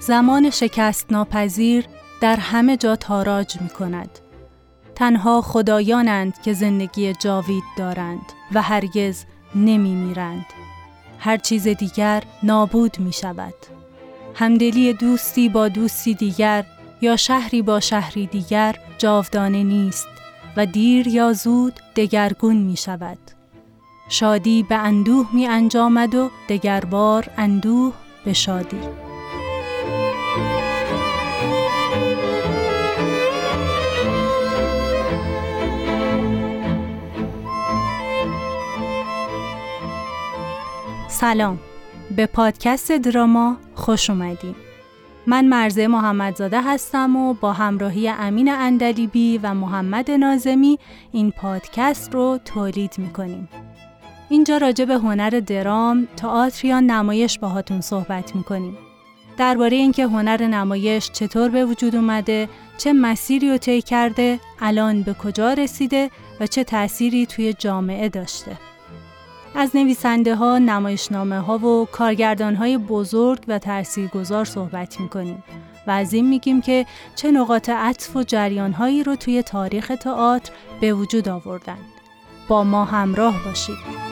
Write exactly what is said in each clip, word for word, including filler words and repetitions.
زمان شکست ناپذیر در همه جا تاراج می کند. تنها خدایانند که زندگی جاوید دارند و هرگز نمی میرند. هر چیز دیگر نابود می شود. همدلی دوستی با دوستی دیگر یا شهری با شهری دیگر جاودانه نیست و دیر یا زود دگرگون می شود. شادی به اندوه می انجامد و دگربار اندوه به شادی. سلام، به پادکست دراما خوش اومدین. من مرضیه محمدزاده هستم و با همراهی امین عندلیبی و محمد ناظمی این پادکست رو تولید میکنیم. اینجا راجع به هنر درام، تئاتر یا نمایش باهاتون صحبت میکنیم. درباره اینکه هنر نمایش چطور به وجود اومده، چه مسیری رو طی کرده، الان به کجا رسیده و چه تأثیری توی جامعه داشته. از نویسنده ها، نمایشنامه ها و کارگردان های بزرگ و تاثیرگذار صحبت میکنیم و از این میگیم که چه نقاط عطف و جریان هایی رو توی تاریخ تئاتر به وجود آوردن. با ما همراه باشید.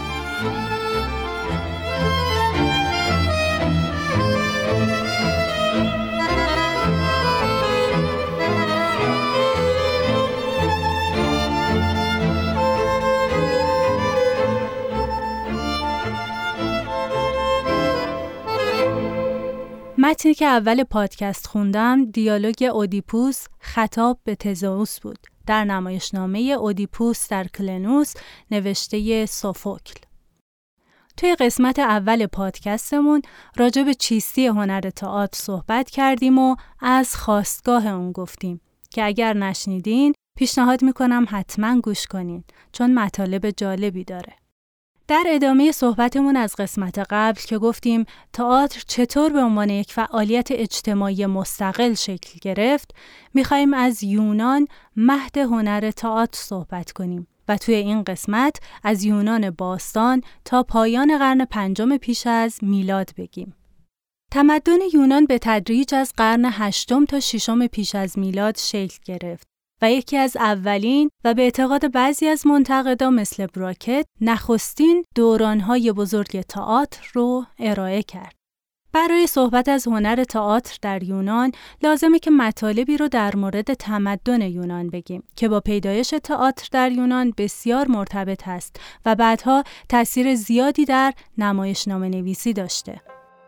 متنی که اول پادکست خوندم دیالوگ اودیپوس خطاب به تزئوس بود در نمایشنامه اودیپوس در کلنوس نوشته سوفوکل. توی قسمت اول پادکستمون راجع به چیستی هنر تئاتر صحبت کردیم و از خاستگاه اون گفتیم که اگر نشنیدین پیشنهاد میکنم حتما گوش کنین چون مطالب جالبی داره. در ادامه صحبتمون از قسمت قبل که گفتیم تئاتر چطور به عنوان یک فعالیت اجتماعی مستقل شکل گرفت، می‌خوایم از یونان مهد هنر تئاتر صحبت کنیم و توی این قسمت از یونان باستان تا پایان قرن پنجم پیش از میلاد بگیم. تمدن یونان به تدریج از قرن هشتم تا ششم پیش از میلاد شکل گرفت و یکی از اولین و به اعتقاد بعضی از منتقدان مثل براکت نخستین دوران‌های بزرگ تئاتر رو ارائه کرد. برای صحبت از هنر تئاتر در یونان لازمه که مطالبی رو در مورد تمدن یونان بگیم که با پیدایش تئاتر در یونان بسیار مرتبط است و بعدها تأثیر زیادی در نمایشنامه نویسی داشته.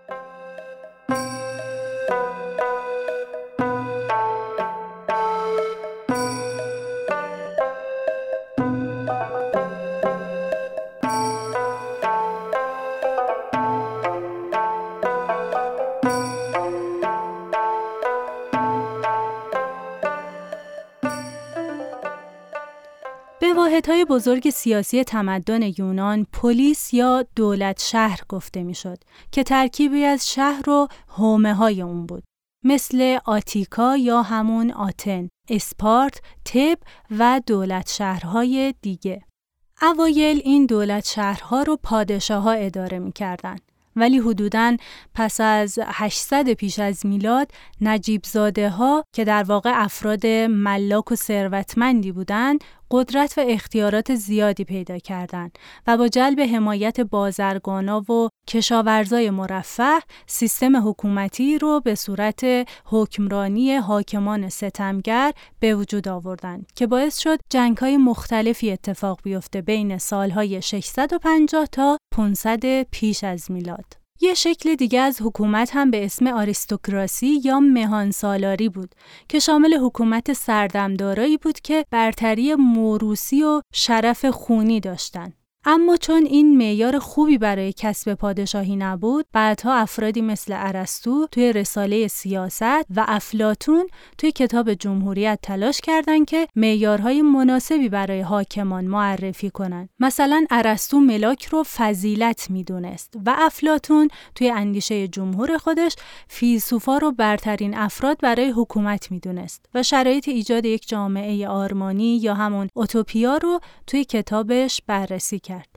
به واحدهای بزرگ سیاسی تمدن یونان پلیس یا دولت شهر گفته میشد که ترکیبی از شهر و حومه های اون بود، مثل آتیکا یا همون آتن، اسپارت، تب و دولت شهرهای دیگه. اوایل این دولت شهرها رو پادشاه ها اداره میکردن، ولی حدوداً پس از هشتصد پیش از میلاد نجیب زاده ها که در واقع افراد ملاک و ثروتمندی بودند قدرت و اختیارات زیادی پیدا کردند و با جلب حمایت بازرگانا و کشاورزای مرفه سیستم حکومتی رو به صورت حکمرانی حاکمان ستمگر به وجود آوردند که باعث شد جنگ‌های مختلفی اتفاق بیفته بین سالهای ششصد و پنجاه تا پانصد پیش از میلاد. یه شکل دیگه از حکومت هم به اسم آریستوکراسی یا مهان سالاری بود که شامل حکومت سردمدارایی بود که برتری موروثی و شرف خونی داشتن. اما چون این معیار خوبی برای کسب پادشاهی نبود، بعدها افرادی مثل ارسطو توی رساله سیاست و افلاطون توی کتاب جمهوریت تلاش کردند که معیارهای مناسبی برای حاکمان معرفی کنند. مثلا ارسطو ملاک رو فضیلت میدونست و افلاطون توی اندیشه جمهور خودش فیلسوفا رو برترین افراد برای حکومت میدونست و شرایط ایجاد یک جامعه آرمانی یا همون اوتوپیا رو توی کتابش بررسی کرد.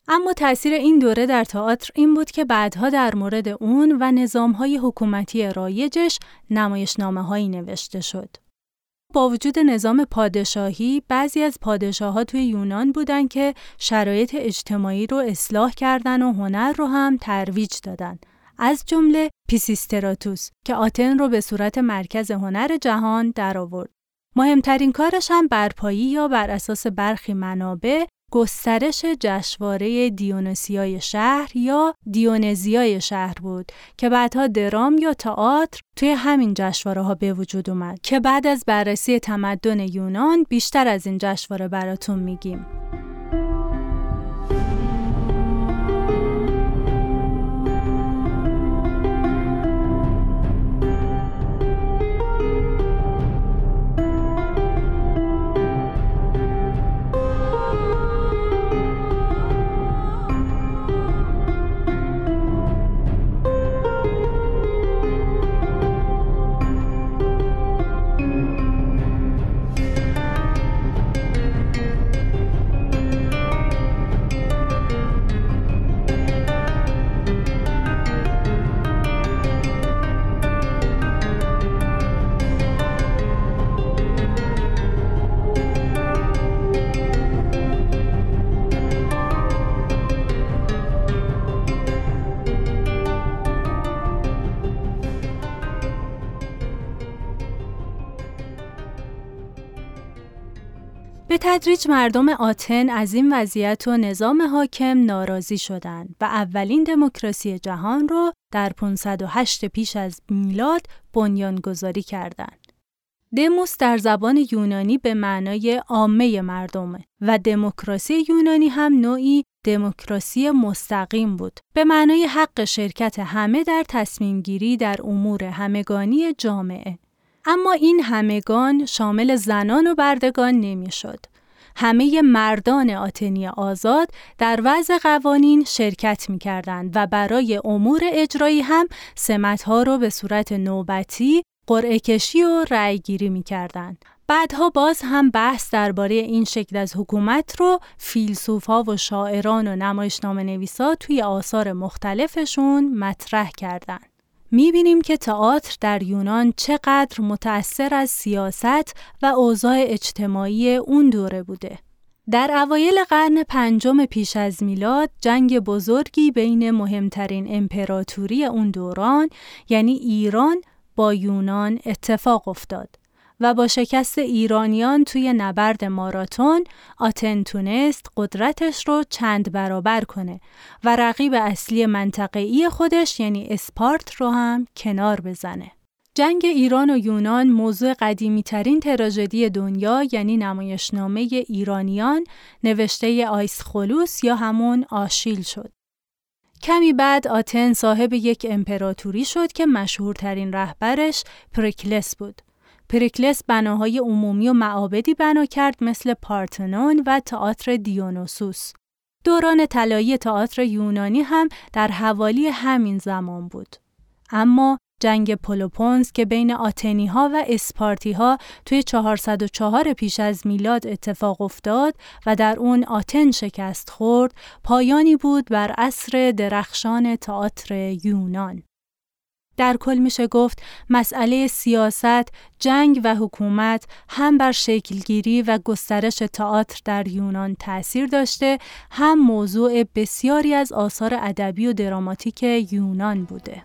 اما تأثیر این دوره در تئاتر این بود که بعدها در مورد اون و نظام‌های حکومتی رایجش نمایشنامه‌هایی نوشته شد. با وجود نظام پادشاهی، بعضی از پادشاه‌ها توی یونان بودن که شرایط اجتماعی رو اصلاح کردن و هنر رو هم ترویج دادن. از جمله پیسیستراتوس که آتن رو به صورت مرکز هنر جهان درآورد. مهمترین کارش هم برپایی یا بر اساس برخی منابع گسترش جشنواره دیونوسیای شهر یا دیونزیای شهر بود که بعدها درام یا تئاتر توی همین جشنواره‌ها به وجود اومد که بعد از بررسی تمدن یونان بیشتر از این جشنواره براتون میگیم. به تدریج مردم آتن از این وضعیت و نظام حاکم ناراضی شدند و اولین دموکراسی جهان رو در پانصد و هشت پیش از میلاد بنیانگذاری کردند. دموس در زبان یونانی به معنای عامه مردمه و دموکراسی یونانی هم نوعی دموکراسی مستقیم بود به معنای حق شرکت همه در تصمیم گیری در امور همگانی جامعه. اما این همگان شامل زنان و بردگان نمی شد. همه مردان آتنی آزاد در وضع قوانین شرکت می کردند و برای امور اجرایی هم سمت‌ها رو به صورت نوبتی قرعه کشی و رأی گیری می کردند. بعدها باز هم بحث درباره این شکل از حکومت رو فیلسوف‌ها و شاعران و نمایشنامه نویسا توی آثار مختلفشون مطرح کردند. می‌بینیم که تئاتر در یونان چقدر متأثر از سیاست و اوضاع اجتماعی اون دوره بوده. در اوایل قرن پنجم پیش از میلاد جنگ بزرگی بین مهمترین امپراتوری اون دوران یعنی ایران با یونان اتفاق افتاد و با شکست ایرانیان توی نبرد ماراتون آتن تونست قدرتش رو چند برابر کنه و رقیب اصلی منطقه‌ای خودش یعنی اسپارت رو هم کنار بزنه. جنگ ایران و یونان موضوع قدیمی ترین تراژدی دنیا یعنی نمایشنامه ایرانیان نوشته آیسخولوس یا همون آشیل شد. کمی بعد آتن صاحب یک امپراتوری شد که مشهورترین رهبرش پریکلس بود. پریکلس بناهای عمومی و معابدی بنا کرد مثل پارتنون و تئاتر دیونوسوس. دوران طلایی تئاتر یونانی هم در حوالی همین زمان بود. اما جنگ پلوپونس که بین آتنی‌ها و اسپارتی‌ها توی چهارصد و چهار پیش از میلاد اتفاق افتاد و در اون آتن شکست خورد، پایانی بود بر عصر درخشان تئاتر یونان. در کل میشه گفت مسئله سیاست، جنگ و حکومت هم بر شکلگیری و گسترش تئاتر در یونان تأثیر داشته، هم موضوع بسیاری از آثار ادبی و دراماتیک یونان بوده.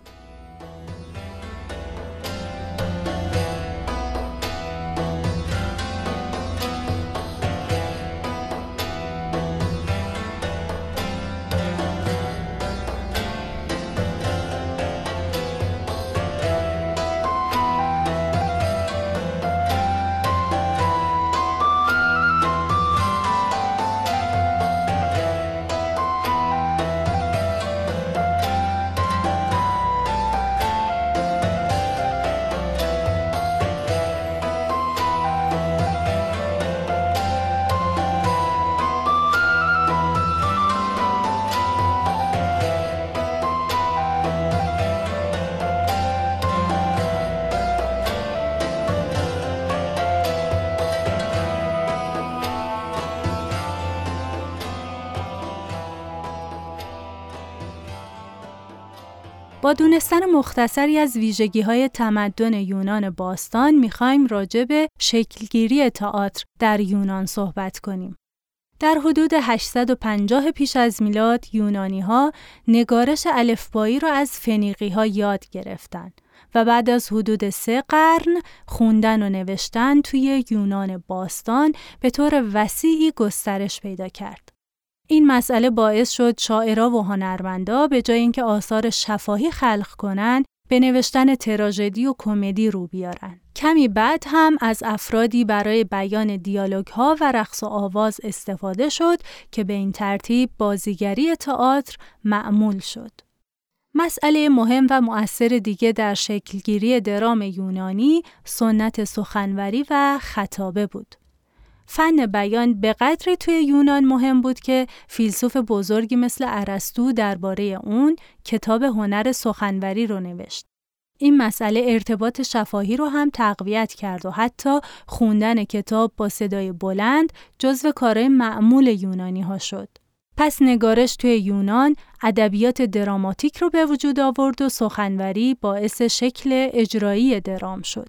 با دونستن مختصری از ویژگی‌های تمدن یونان باستان می‌خوایم راجع به شکلگیری تئاتر در یونان صحبت کنیم. در حدود هشتصد و پنجاه پیش از میلاد یونانی‌ها نگارش الفبایی را از فنیقی‌ها یاد گرفتند و بعد از حدود سه قرن خوندن و نوشتن توی یونان باستان به طور وسیعی گسترش پیدا کرد. این مسئله باعث شد شاعرها و هنرمندا به جای اینکه آثار شفاهی خلق کنن، به نوشتن تراژدی و کمدی رو بیارن. کمی بعد هم از افرادی برای بیان دیالوگ‌ها و رقص و آواز استفاده شد که به این ترتیب بازیگری تئاتر معمول شد. مسئله مهم و مؤثر دیگه در شکلگیری درام یونانی سنت سخنوری و خطابه بود. فن بیان به قدری توی یونان مهم بود که فیلسوف بزرگی مثل ارسطو درباره اون کتاب هنر سخنوری رو نوشت. این مسئله ارتباط شفاهی رو هم تقویت کرد و حتی خوندن کتاب با صدای بلند جزو کارهای معمول یونانی ها شد. پس نگارش توی یونان ادبیات دراماتیک رو به وجود آورد و سخنوری باعث شکل اجرایی درام شد.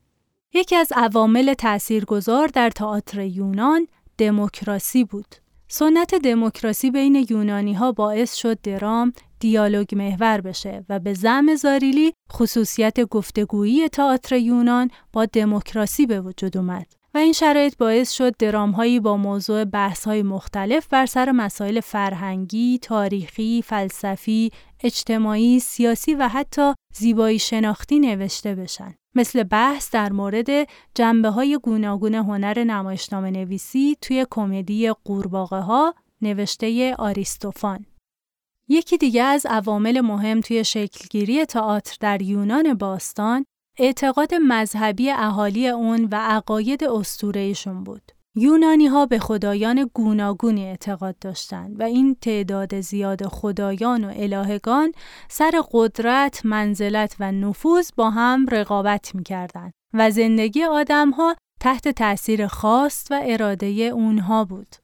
یکی از عوامل تأثیرگذار در تئاتر یونان دموکراسی بود. سنت دموکراسی بین یونانی‌ها باعث شد درام دیالوگ محور بشه و به زعم زاریلی خصوصیت گفتگویی تئاتر یونان با دموکراسی به وجود اومد و این شرایط باعث شد درام‌هایی با موضوع بحث‌های مختلف بر سر مسائل فرهنگی، تاریخی، فلسفی، اجتماعی، سیاسی و حتی زیبایی شناختی نوشته بشن. مثل بحث در مورد جنبه‌های گوناگون هنر نمایشنامه نویسی توی کمدی قورباغه‌ها نوشته آریستوفان. یکی دیگه از عوامل مهم توی شکلگیری تئاتر در یونان باستان اعتقاد مذهبی اهالی اون و عقاید اسطوره‌ایشون بود. یونانی‌ها به خدایان گوناگونی اعتقاد داشتند و این تعداد زیاد خدایان و الهگان سر قدرت، منزلت و نفوذ با هم رقابت می‌کردند و زندگی آدم‌ها تحت تأثیر خواست و اراده اونها بود.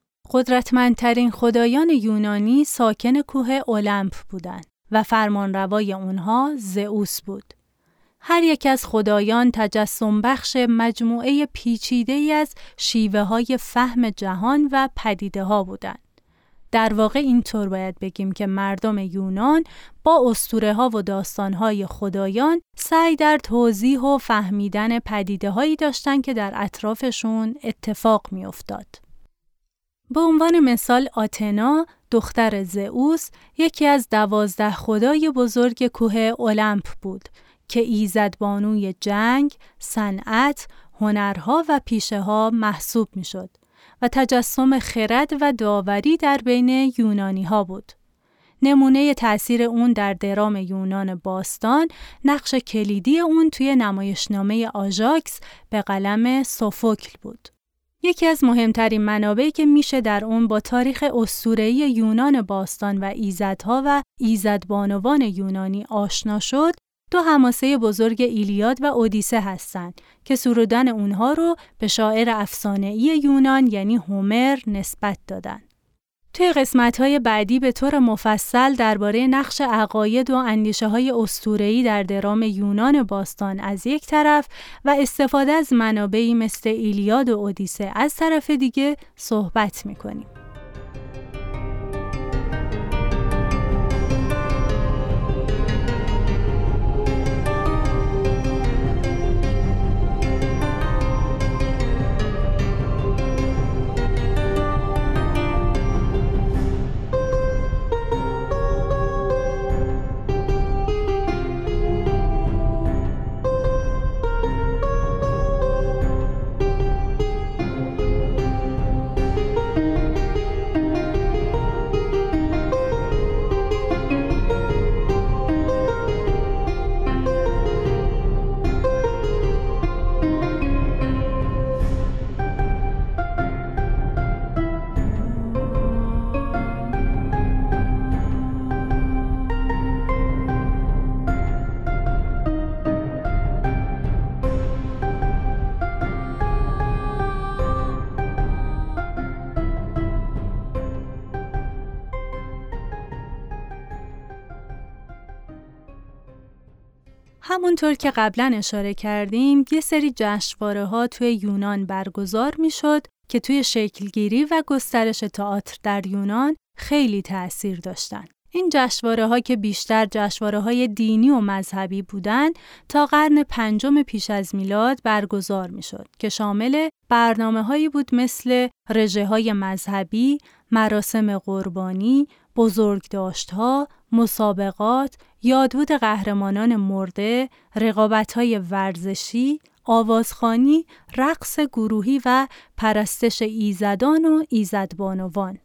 قدرتمندترین خدایان یونانی ساکن کوه المپ بودند و فرمانروای اونها زئوس بود. هر یک از خدایان تجسم بخش مجموعه پیچیده‌ای از شیوه‌های فهم جهان و پدیده‌ها بودند. در واقع اینطور باید بگیم که مردم یونان با اسطوره‌ها و داستان‌های خدایان سعی در توضیح و فهمیدن پدیده‌هایی داشتند که در اطرافشون اتفاق می‌افتاد. به عنوان مثال آتنا، دختر زئوس، یکی از دوازده خدای بزرگ کوه المپ بود که ایزدبانوی جنگ، صنعت، هنرها و پیشه‌ها محسوب می‌شد و تجسم خرد و داوری در بین یونانی‌ها بود. نمونه تأثیر اون در درام یونان باستان نقش کلیدی اون توی نمایشنامه آژاکس به قلم سوفوکل بود. یکی از مهمترین منابعی که میشه در اون با تاریخ اسطوره‌ای یونان باستان و ایزدها و ایزدبانوان یونانی آشنا شد، دو حماسه بزرگ ایلیاد و اودیسه هستند که سرودن اونها رو به شاعر افسانه‌ای یونان یعنی هومر نسبت دادن. توی قسمت‌های بعدی به طور مفصل درباره نقش عقاید و اندیشه‌های اسطوره‌ای در درام یونان باستان از یک طرف و استفاده از منابعی مثل ایلیاد و اودیسه از طرف دیگه صحبت می‌کنیم. همونطور که قبلا اشاره کردیم، یه سری جشنواره‌ها توی یونان برگزار میشد که توی شکلگیری و گسترش تئاتر در یونان خیلی تأثیر داشتن. این جشنواره‌ها که بیشتر جشنواره‌های دینی و مذهبی بودن، تا قرن پنجم پیش از میلاد برگزار میشد که شامل برنامه‌هایی بود مثل رژه‌های مذهبی، مراسم قربانی، بزرگداشت‌ها، مسابقات، یادبود قهرمانان مرده، رقابت‌های ورزشی، آوازخوانی، رقص گروهی و پرستش ایزدان و ایزدبانوان.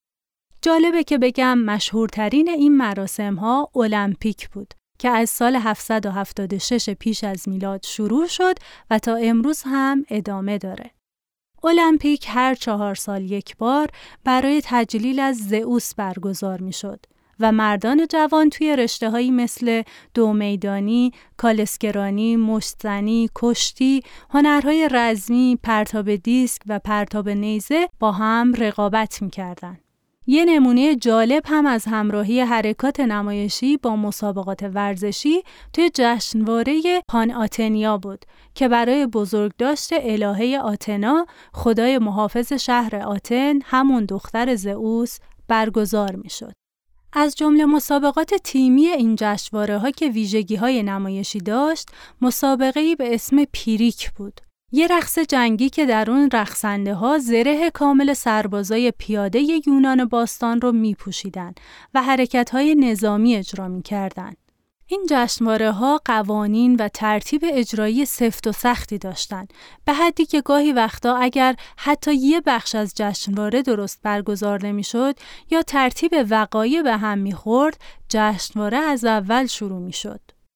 جالبه که بگم مشهورترین این مراسم‌ها المپیک بود که از سال هفتصد و هفتاد و شش پیش از میلاد شروع شد و تا امروز هم ادامه داره. المپیک هر چهار سال یک بار برای تجلیل از زئوس برگزار میشد و مردان جوان توی رشته‌هایی مثل دو میدانی، کالسکرانی، مشت‌زنی، کشتی، هنرهای رزمی، پرتاب دیسک و پرتاب نیزه با هم رقابت می‌کردند. یه نمونه جالب هم از همراهی حرکات نمایشی با مسابقات ورزشی توی جشنواره پان آتنیا بود که برای بزرگداشت الهه آتنا، خدای محافظ شهر آتن، همون دختر زئوس، برگزار میشد. از جمله مسابقات تیمی این جشنواره‌ها که ویژگی‌های نمایشی داشت، مسابقه‌ای به اسم پیریک بود. یه رقص جنگی که در اون رقصنده‌ها زره کامل سربازای پیاده یونان باستان رو می‌پوشیدن و حرکت‌های نظامی اجرا می‌کردن. این جشنواره‌ها قوانین و ترتیب اجرایی سفت و سختی داشتند، به حدی که گاهی وقتا اگر حتی یه بخش از جشنواره درست برگزار نمی‌شد یا ترتیب وقایع به هم می‌خورد، جشنواره از اول شروع می‌شد.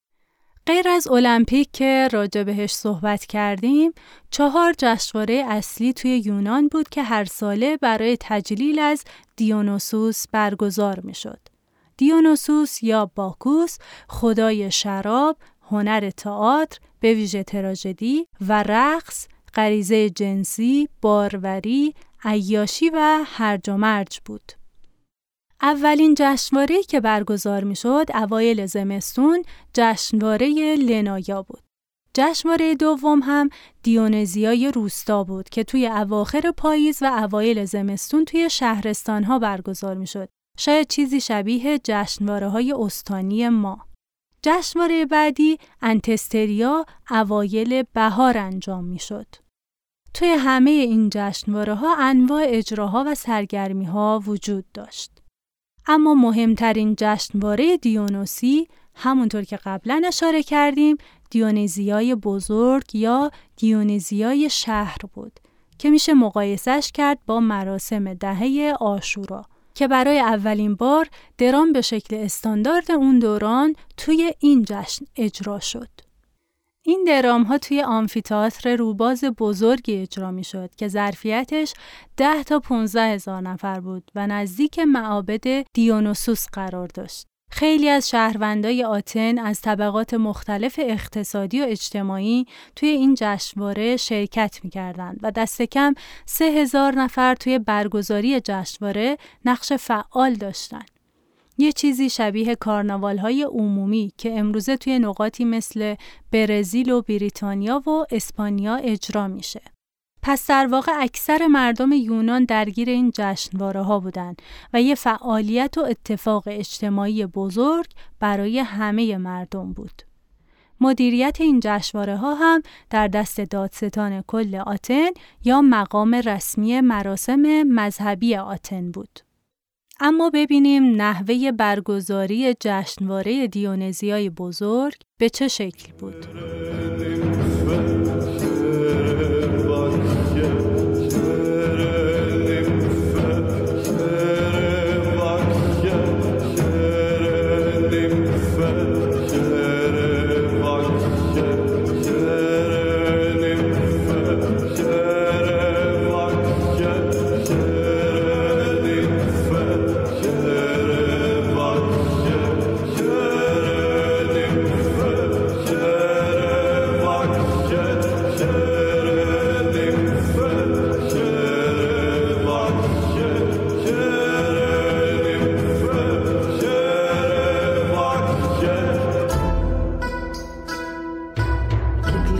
غیر از المپیک که راجع بهش صحبت کردیم، چهار جشنواره اصلی توی یونان بود که هر ساله برای تجلیل از دیونوسوس برگزار می‌شد. دیونوسوس یا باکوس، خدای شراب، هنر تئاتر، به ویژه تراژدی و رقص، غریزه جنسی، باروری، عیاشی و هرج و مرج بود. اولین جشنواره‌ای که برگزار می‌شد اوایل زمستون جشنواره لنایا بود. جشنواره دوم هم دیونزیای روستا بود که توی اواخر پاییز و اوایل زمستون توی شهرستان‌ها برگزار می‌شد. شاید چیزی شبیه جشنواره‌های استانی ما. جشنواره بعدی انتستریا اوایل بهار انجام می‌شد. توی همه این جشنواره‌ها انواع اجراها و سرگرمی‌ها وجود داشت. اما مهمترین جشنواره دیونوسی، همونطور که قبلا اشاره کردیم، دیونیزیای بزرگ یا دیونیزیای شهر بود که میشه مقایسش کرد با مراسم دهه عاشورا که برای اولین بار درام به شکل استاندارد اون دوران توی این جشن اجرا شد. این درام ها توی آمفی‌تئاتر روباز بزرگی اجرا می شد که ظرفیتش ده تا پونزده هزار نفر بود و نزدیک معابد دیونوسوس قرار داشت. خیلی از شهروندای آتن از طبقات مختلف اقتصادی و اجتماعی توی این جشنواره شرکت می کردن و دست کم سه هزار نفر توی برگزاری جشنواره نقش فعال داشتن. یه چیزی شبیه کارناوال‌های عمومی که امروزه توی نقاطی مثل برزیل و بریتانیا و اسپانیا اجرا میشه. پس در واقع اکثر مردم یونان درگیر این جشنواره‌ها بودن و یه فعالیت و اتفاق اجتماعی بزرگ برای همه مردم بود. مدیریت این جشنواره‌ها هم در دست دادستان کل آتن یا مقام رسمی مراسم مذهبی آتن بود. اما ببینیم نحوه برگزاری جشنواره دیونزیای بزرگ به چه شکل بود.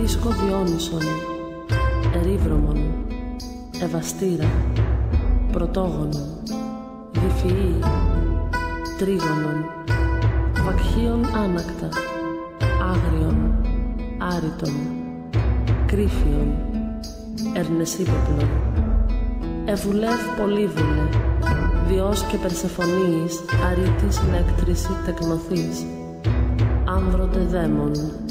Βρίσκω Διόνυσον, ερήβρωμον, ευαστήρα, πρωτόγονον, διφυή, τρίγωνον, βακχίον άνακτα, άγριον, άριτον, κρύφιον, ερνεσίποπλον, ευουλεύ πολύβουλε, διός και Περσεφωνίης, αρήτης λέκτρηση τεκνοθής, άνδρωτε δαίμον.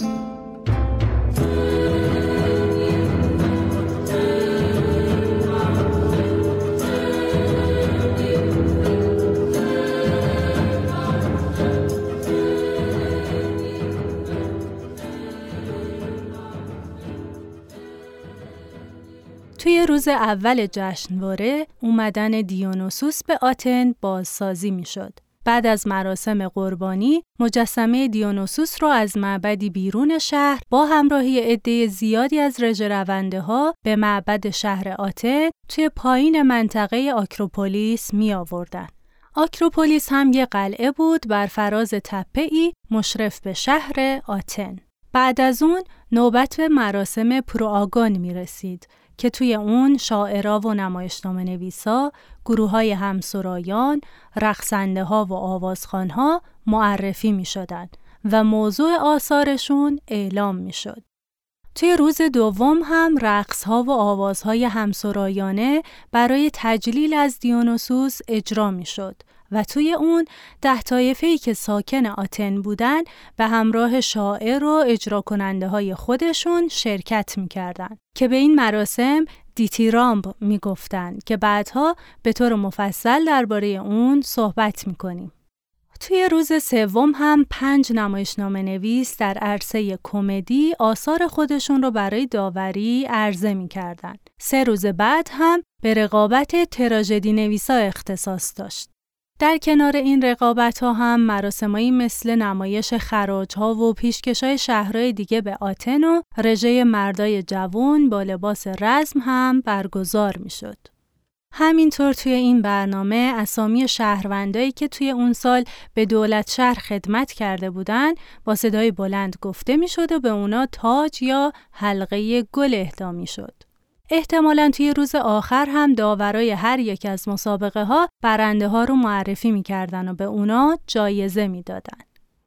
توی روز اول جشنواره اومدن دیونوسوس به آتن بازسازی میشد. بعد از مراسم قربانی، مجسمه دیونوسوس رو از معبدی بیرون شهر با همراهی عده زیادی از رژه‌رونده‌ها به معبد شهر آتن توی پایین منطقه آکروپولیس می آوردن. آکروپولیس هم یه قلعه بود بر فراز تپه‌ای مشرف به شهر آتن. بعد از اون نوبت به مراسم پروآگون می رسید که توی اون شاعرها و نمایشنامه نویسا، گروه‌های همسرایان، رقصنده‌ها و آوازخوان‌ها معرفی می‌شدند و موضوع آثارشون اعلام می‌شد. توی روز دوم هم رقص‌ها و آوازهای همسرایانه برای تجلیل از دیونوسوس اجرا می‌شد و توی اون ده طایفه‌ای که ساکن آتن بودن به همراه شاعر و اجرا کننده های خودشون شرکت می‌کردند که به این مراسم دیتیرامب می‌گفتند که بعدها به طور مفصل درباره اون صحبت می‌کنیم. توی روز سوم هم پنج نمایشنامه نویس در عرصه کمدی آثار خودشون رو برای داوری عرضه می‌کردند. سه روز بعد هم به رقابت تراژدی نویسا اختصاص داشت. در کنار این رقابت‌ها هم مراسمایی مثل نمایش خراج‌ها و پیشکش‌های شهرهای دیگه به آتن و رژه مردای جوان با لباس رزم هم برگزار می‌شد. همینطور توی این برنامه اسامی شهروندایی که توی اون سال به دولت شهر خدمت کرده بودن با صدای بلند گفته می‌شد و به اونا تاج یا حلقه گل اهدا می‌شد. احتمالاً توی روز آخر هم داورای هر یک از مسابقه ها برنده ها رو معرفی می‌کردن و به اونا جایزه می‌دادن.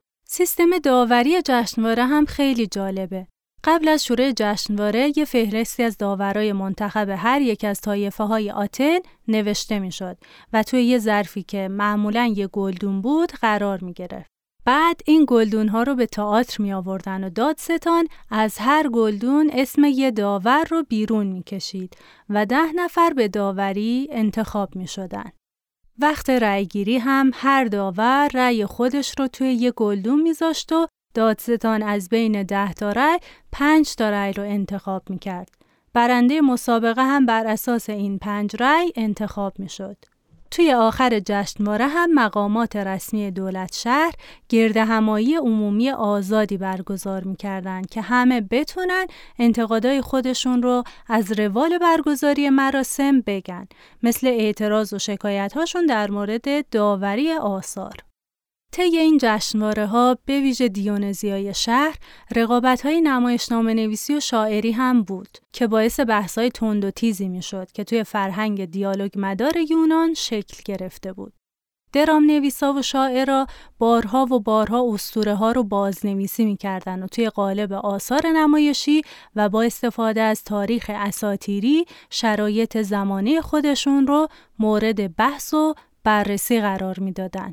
سیستم داوری جشنواره هم خیلی جالبه. قبل از شروع جشنواره یه فهرستی از داورای منتخب هر یک از طایفه‌های آتن نوشته می‌شد و توی یه ظرفی که معمولاً یه گلدون بود قرار می‌گرفت. بعد این گلدون‌ها رو به تئاتر می آوردن و دادستان از هر گلدون اسم یه داور رو بیرون می کشید و ده نفر به داوری انتخاب می شدن. وقت رأیگیری هم هر داور رأی خودش رو توی یه گلدون می ذاشت و دادستان از بین ده تا رأی پنج تا رأی رو انتخاب می کرد. برنده مسابقه هم بر اساس این پنج رأی انتخاب می شد. توی آخر جشنواره هم مقامات رسمی دولت شهر گردهمایی عمومی آزادی برگزار می‌کردن که همه بتونن انتقادای خودشون رو از روال برگزاری مراسم بگن، مثل اعتراض و شکایت‌هاشون در مورد داوری آثار. طی این جشنواره‌ها به ویژه دیونزیای شهر رقابت‌های نمایشنامه نویسی و شاعری هم بود که باعث بحث‌های تند و تیزی می‌شد که توی فرهنگ دیالوگ مدار یونان شکل گرفته بود. درام نویسا و شاعرها بارها و بارها اسطوره‌ها رو بازنویسی می‌کردن و توی قالب آثار نمایشی و با استفاده از تاریخ اساطیری شرایط زمانه خودشون رو مورد بحث و بررسی قرار می‌دادن.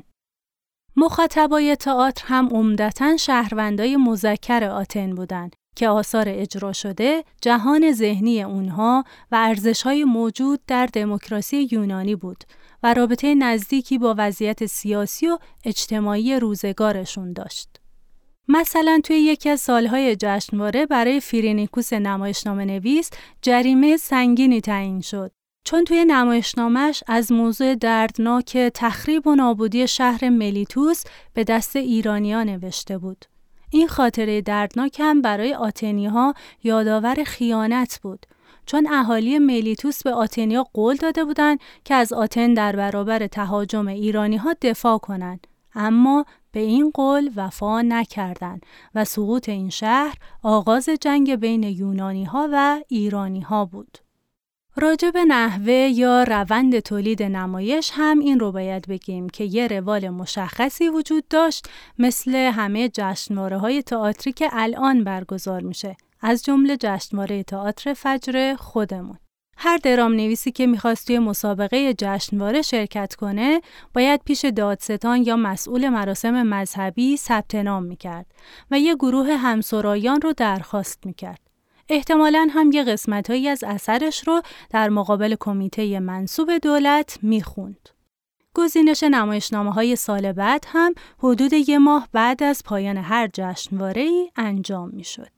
مخاطبای تئاتر هم عمدتاً شهروندای مذکر آتن بودند که آثار اجرا شده جهان ذهنی اونها و ارزش‌های موجود در دموکراسی یونانی بود و رابطه نزدیکی با وضعیت سیاسی و اجتماعی روزگارشون داشت. مثلا توی یکی از سالهای جشنواره برای فیرینیکوس نمایشنامه نویس جریمه سنگینی تعیین شد، چون توی نمایشنامش از موضوع دردناک تخریب و نابودی شهر ملیتوس به دست ایرانی‌ها نوشته بود. این خاطره دردناک هم برای آتنی‌ها یادآور خیانت بود، چون اهالی ملیتوس به آتنی‌ها قول داده بودند که از آتن در برابر تهاجم ایرانی‌ها دفاع کنند، اما به این قول وفا نکردند و سقوط این شهر آغاز جنگ بین یونانی‌ها و ایرانی‌ها بود. راجع به نحوه یا روند تولید نمایش هم این رو باید بگیم که یه روال مشخصی وجود داشت، مثل همه جشنواره‌های تئاتری که الان برگزار میشه، از جمله جشنواره تئاتر فجر خودمون. هر درام نویسی که میخواست توی مسابقه جشنواره شرکت کنه، باید پیش دادستان یا مسئول مراسم مذهبی ثبت نام میکرد و یه گروه همسرایان رو درخواست میکرد. احتمالاً هم یه قسمتایی از اثرش رو در مقابل کمیته منصوب دولت میخوند. گزینش نمایشنامه‌های سال بعد هم حدود یه ماه بعد از پایان هر جشنواره‌ای انجام میشد.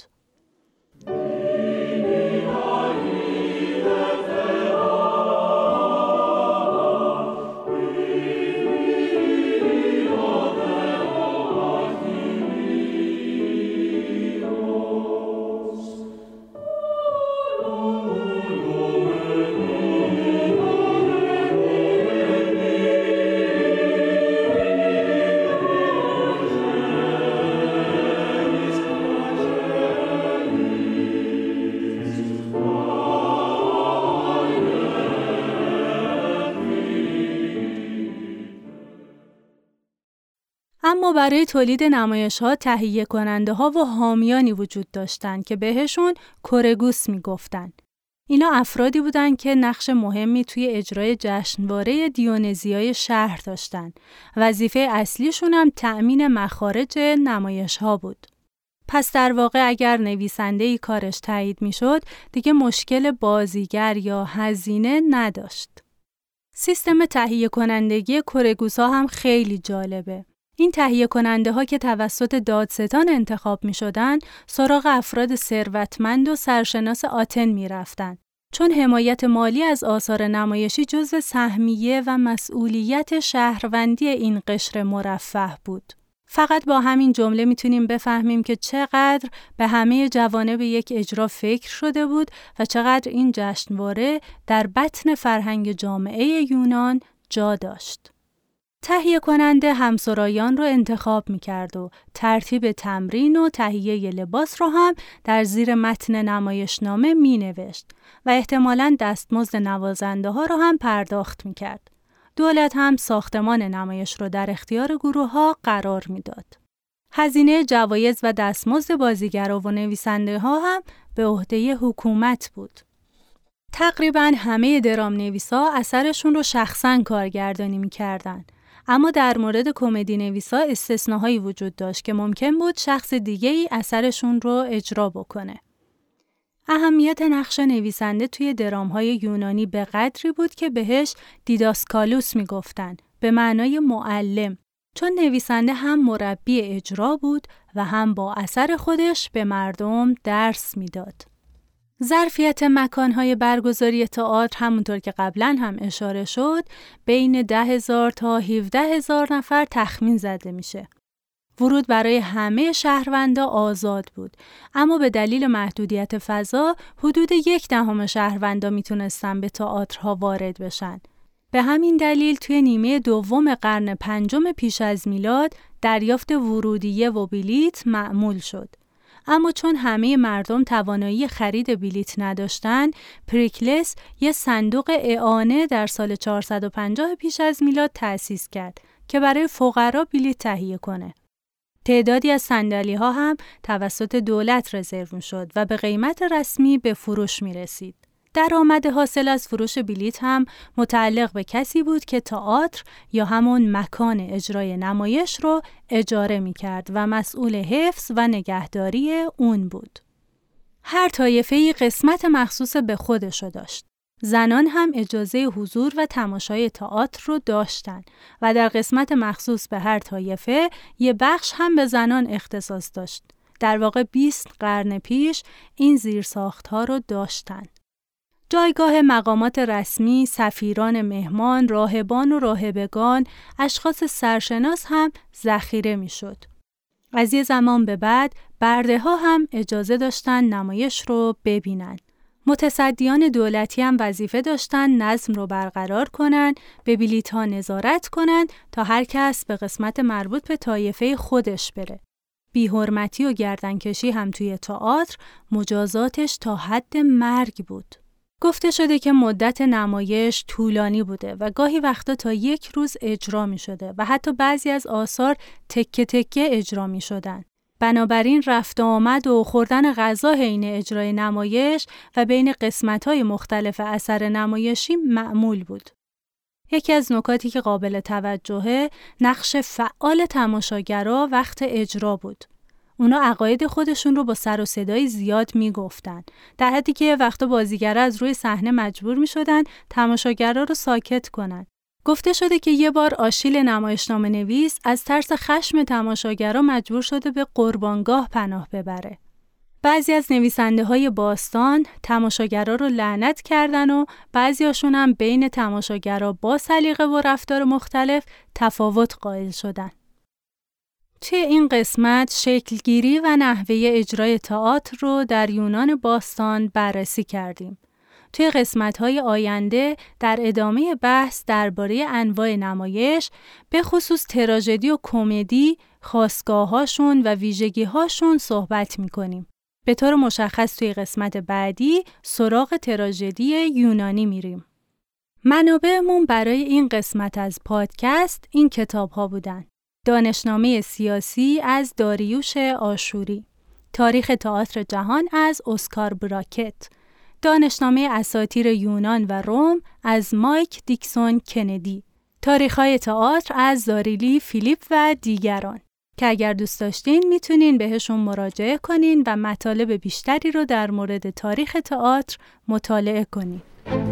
اما برای تولید نمایش‌ها تهیه کننده‌ها و حامیانی وجود داشتند که بهشون کورگوس می‌گفتند. اینا افرادی بودند که نقش مهمی توی اجرای جشنواره دیونزیای شهر داشتند. وظیفه اصلیشون هم تأمین مخارج نمایش‌ها بود. پس در واقع اگر نویسنده‌ای کارش تایید می‌شد، دیگه مشکل بازیگر یا هزینه نداشت. سیستم تهیه کنندگی کورگوس‌ها هم خیلی جالبه. این تهیه کننده ها که توسط دادستان انتخاب می شدن، سراغ افراد ثروتمند و سرشناس آتن می رفتن. چون حمایت مالی از آثار نمایشی جزو سهمیه و مسئولیت شهروندی این قشر مرفه بود. فقط با همین جمله می تونیم بفهمیم که چقدر به همه جوانب یک اجرا فکر شده بود و چقدر این جشنواره در بطن فرهنگ جامعه یونان جا داشت. تهیه کننده همسرایان رو انتخاب می‌کرد و ترتیب تمرین و تهیه لباس رو هم در زیر متن نمایشنامه می‌نوشت و احتمالاً دستمزد نوازنده ها رو هم پرداخت می‌کرد. دولت هم ساختمان نمایش رو در اختیار گروه‌ها قرار می‌داد. هزینه جوایز و دستمزد بازیگرا و نویسنده ها هم به عهده حکومت بود. تقریباً همه درام نویسا اثرشون رو شخصاً کارگردانی می‌کردن. اما در مورد کمدی نویسا استثناهایی وجود داشت که ممکن بود شخص دیگه‌ای اثرشون رو اجرا بکنه. اهمیت نقش نویسنده توی درام‌های یونانی به قدری بود که بهش دیداسکالوس میگفتن، به معنای معلم، چون نویسنده هم مربی اجرا بود و هم با اثر خودش به مردم درس میداد. ظرفیت مکان‌های برگزاری تئاتر همونطور که قبلا هم اشاره شد بین ده هزار تا هفده هزار نفر تخمین زده میشه. ورود برای همه شهروندا آزاد بود، اما به دلیل محدودیت فضا حدود یک دهم شهروندا میتونستن به تئاترها وارد بشن. به همین دلیل توی نیمه دوم قرن پنجم پیش از میلاد دریافت ورودیه و بلیت معمول شد. اما چون همه مردم توانایی خرید بلیت نداشتن، پریکلس یه صندوق اعانه در سال چهارصد و پنجاه پیش از میلاد تأسیس کرد که برای فقرا بلیت تهیه کنه. تعدادی از صندلی‌ها هم توسط دولت رزرو شد و به قیمت رسمی به فروش می رسید. درآمد حاصل از فروش بلیت هم متعلق به کسی بود که تئاتر یا همون مکان اجرای نمایش رو اجاره می کرد و مسئول حفظ و نگهداری اون بود. هر طایفه‌ای قسمت مخصوص به خودشو داشت. زنان هم اجازه حضور و تماشای تئاتر رو داشتن و در قسمت مخصوص به هر طایفه یه بخش هم به زنان اختصاص داشت. در واقع بیست قرن پیش این زیرساخت‌ها رو داشتن. جایگاه مقامات رسمی، سفیران مهمان، راهبان و راهبگان، اشخاص سرشناس هم ذخیره میشد. از یه زمان به بعد برده ها هم اجازه داشتن نمایش رو ببینن. متصدیان دولتی هم وظیفه داشتن نظم رو برقرار کنن، به بلیط‌ها نظارت کنن تا هر کس به قسمت مربوط به طایفه خودش بره. بی‌حرمتی و گردنکشی هم توی تئاتر مجازاتش تا حد مرگ بود. گفته شده که مدت نمایش طولانی بوده و گاهی وقتا تا یک روز اجرا می شده و حتی بعضی از آثار تکه تکه اجرا می شدن. بنابراین رفت و آمد و خوردن غذا حین اجرای نمایش و بین قسمت‌های مختلف اثر نمایشی معمول بود. یکی از نکاتی که قابل توجهه نقش فعال تماشاگرها وقت اجرا بود. اونا عقاید خودشون رو با سر و صدای زیاد میگفتن، در حدی که وقتا بازیگرا از روی صحنه مجبور میشدن تماشاگرها رو ساکت کنن. گفته شده که یه بار آشیل نمایشنامه نویس از ترس خشم تماشاگرها مجبور شده به قربانگاه پناه ببره. بعضی از نویسنده های باستان تماشاگرها رو لعنت کردن و بعضیاشون هم بین تماشاگرها با سلیقه و رفتار مختلف تفاوت قائل شدن. توی این قسمت شکلگیری و نحوه اجرای تئاتر رو در یونان باستان بررسی کردیم. توی قسمت‌های آینده در ادامه بحث درباره انواع نمایش، به خصوص تراژدی و کمدی، خاستگاه‌هاشون و ویژگی‌هاشون صحبت می‌کنیم. به طور مشخص توی قسمت بعدی سراغ تراژدی یونانی میریم. منابعمون برای این قسمت از پادکست این کتاب‌ها بودن: دانشنامه سیاسی از داریوش آشوری، تاریخ تئاتر جهان از اسکار براکت، دانشنامه اساطیر یونان و روم از مایک دیکسون کندی، تاریخ‌های تئاتر از زاریلی فیلیپ و دیگران که اگر دوست داشتین میتونین بهشون مراجعه کنین و مطالب بیشتری رو در مورد تاریخ تئاتر مطالعه کنین.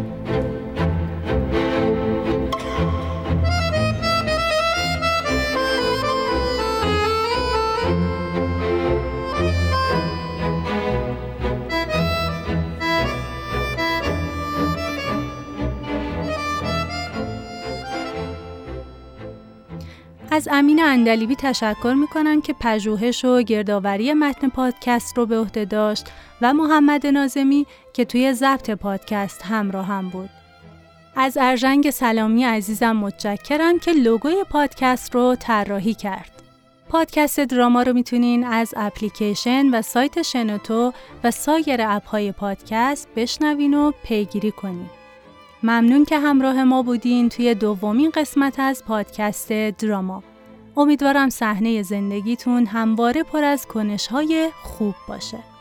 از امین اندلیبی تشکر میکنم که پژوهش و گردآوری متن پادکست رو به عهده داشت و محمد ناظمی که توی ضبط پادکست همراه هم بود. از ارژنگ سلامی عزیزم متشکرم که لوگوی پادکست رو طراحی کرد. پادکست دراما رو میتونین از اپلیکیشن و سایت شنوتو و سایر اپ‌های پادکست بشنوین و پیگیری کنین. ممنون که همراه ما بودین توی دومین قسمت از پادکست دراما. امیدوارم صحنه زندگیتون همواره پر از کنش‌های خوب باشه.